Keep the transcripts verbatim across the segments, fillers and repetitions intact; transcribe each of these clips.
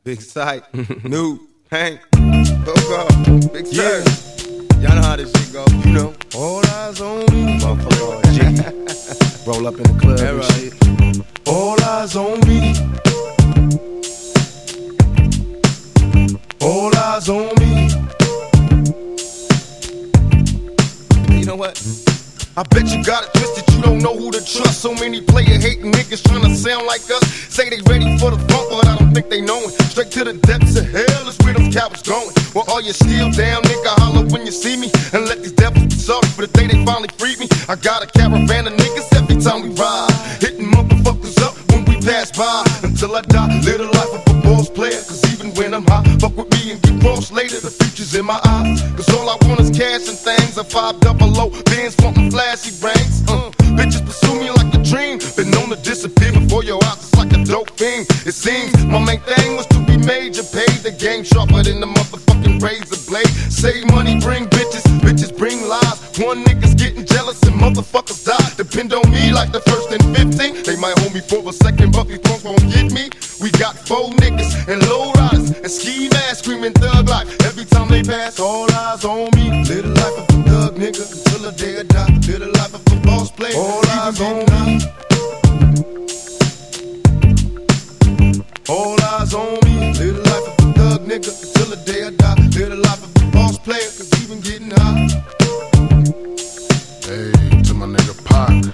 Big Sight, New, Hank, Coco, Big Sir. Y'all know how this shit go. You know. All eyes on me. Motherfucker, Jiggy. Roll up in the club and right. shit. All eyes on me. All eyes on me. You know what? I bet you got it twisted, you don't know who to trust. So many player hating niggas trying to sound like us. Say they ready for the funk, but I don't think they know it. Straight to the depths of hell is where them cowards going. Well, all you still down, nigga, holler when you see me. And let these devils be sorry for the day they finally freed me. I got a caravan of niggas every time we ride, hitting motherfuckers up when we pass by. Until I die, live the life of a boss player. Cause even when I'm high, fuck with me and get crossed later. The future's in my eyes. Cause all I want is cash and things. A five double O, Benz funkin' flashy brains. Uh, bitches pursue me like a dream. Been known to disappear before your eyes, it's like a dope fiend. It seems my main thing was to be major. Paid the game sharper than the motherfucking razor blade. Save money, bring bitches, bitches bring lies. One nigga's getting jealous and motherfuckers die. Depend on me like the first and fifteen. They might hold me for a second, but these punks won't get me. We got four niggas and low riders and ski masks screaming thug life. Every time they pass, all eyes on me. Live the life of a thug nigga until the day I die. Live the life of a boss player. All eyes on me. All eyes on me. Live the life of a thug nigga until the day I die. Live the life of a boss player, cause even getting high. Hey, to my nigga Pac.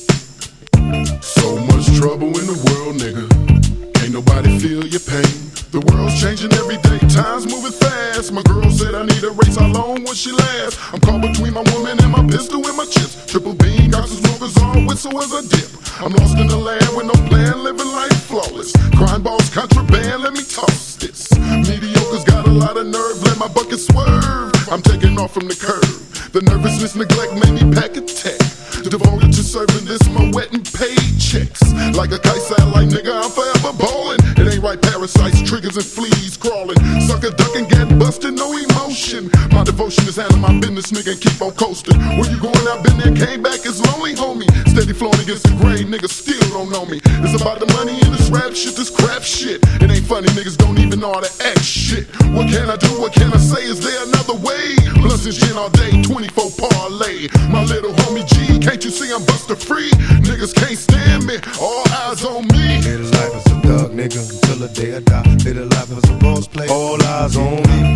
So much trouble in the world, nigga. Ain't nobody feel your pain. The world's changing every day, time's moving fast. My girl said I need a race, how long will she last? I'm caught between my woman and my pistol and my chips. Triple beam, got some smokers on, whistle as I dip. I'm lost in the land with no plan, living life flawless. Crime balls, contraband, let me toss this. Mediocre's got a lot of nerve, let my bucket swerve. I'm taking off from the curb. The nervousness, neglect made me pack a tech. Devoted to serving this, my wet and paid checks. Like a kite satellite, nigga, I'm forever ballin'. It ain't right, parasites, triggers and fleas crawling. Sucker ducking, get busted, no emotion. My devotion is handling my business, nigga, and keep on coasting. Where you going, I've been there, came back, it's lonely, homie. Steady flowing against the grade, niggas still don't know me. It's about the money and this rap shit, this crap shit. It ain't funny, niggas don't even know how to act shit. What can I do, what can I say, is there another way? Blunts and gin all day, twenty-four parlay. My little homie G, can't you see I'm buster free? Niggas can't stand me, all eyes on me. Live the life as a thug nigga until the day I die. Live the life as a boss player, all eyes on me.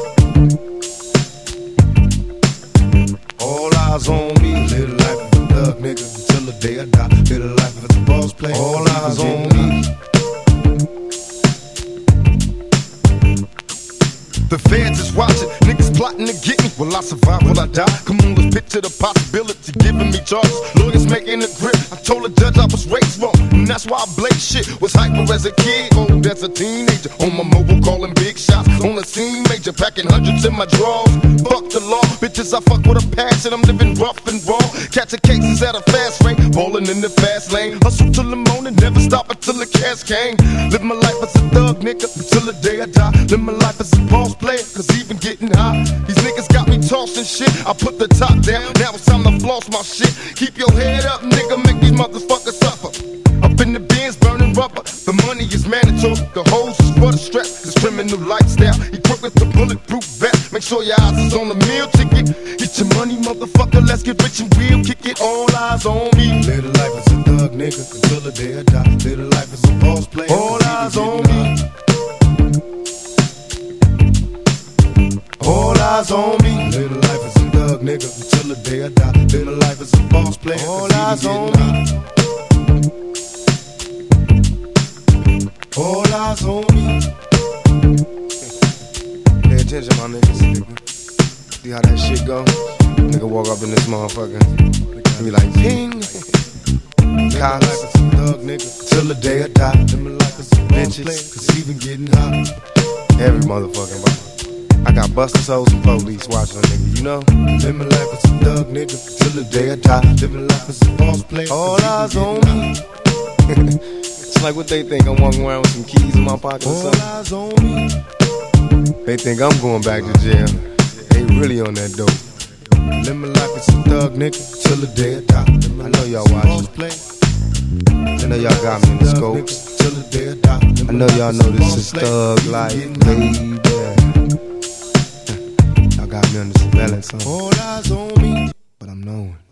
All eyes on me. Live the life as a thug nigga until the day I die. Live the life as a boss player, all eyes on me. The feds is watching, niggas plotting to get me. Will I survive, will I die? Come on, let's picture the possibility, giving me charges. Lawyers making a grip, I told the judge I was raised wrong, and that's why I blaze shit. Was hyper as a kid, old as a teenager. On my mobile calling big shots, on the scene major. Packing hundreds in my drawers, fuck the law. Bitches, I fuck with a passion, I'm living rough and raw. Catching cases at a fast rate, ballin' in the fast lane. Hustle till the morning, never stop until the cash came. Live my life as a thug nigga until the day I die. Live my life as a boss player, cause even getting high. These niggas got me tossing shit. I put the top down, now it's time to floss my shit. Keep your head up, nigga, make these motherfuckers suffer. Up in the bins, burning rubber. The money is mandatory, the hose is for the stress. This criminal lifestyle, equipped with the bulletproof vest. Make sure your eyes is on the meal ticket. Get your money, motherfucker, let's get rich and real. Kick it, all eyes on me. Live the life as a thug nigga until the day I die. Live the life as a boss player, all eyes on me. All eyes on me. Live the life as a thug nigga until the day I die. Live the life as a boss player, all eyes on me. All eyes on me. Pay attention, my niggas. Nigga. See how that shit go? Nigga walk up in this motherfucker and be like, ping. Live the life as a thug nigga till the day I die. Live my life as a boss player, cause even getting hot. Every motherfucking body. I got busters, hoes, and police watching a nigga, you know? Live my life as a thug nigga till the day I die. Live my life as a boss player, all eyes on me. It's like what they think, I'm walking around with some keys in my pocket or something. All eyes on me. They think I'm going back to jail. They really on that dope. Live my life as a thug nigga till the day I die. I know y'all watching. I know y'all got me in the scopes. I know y'all know this is Thug Life, baby. Y'all got me under surveillance, huh? All eyes on me, but I'm knowing.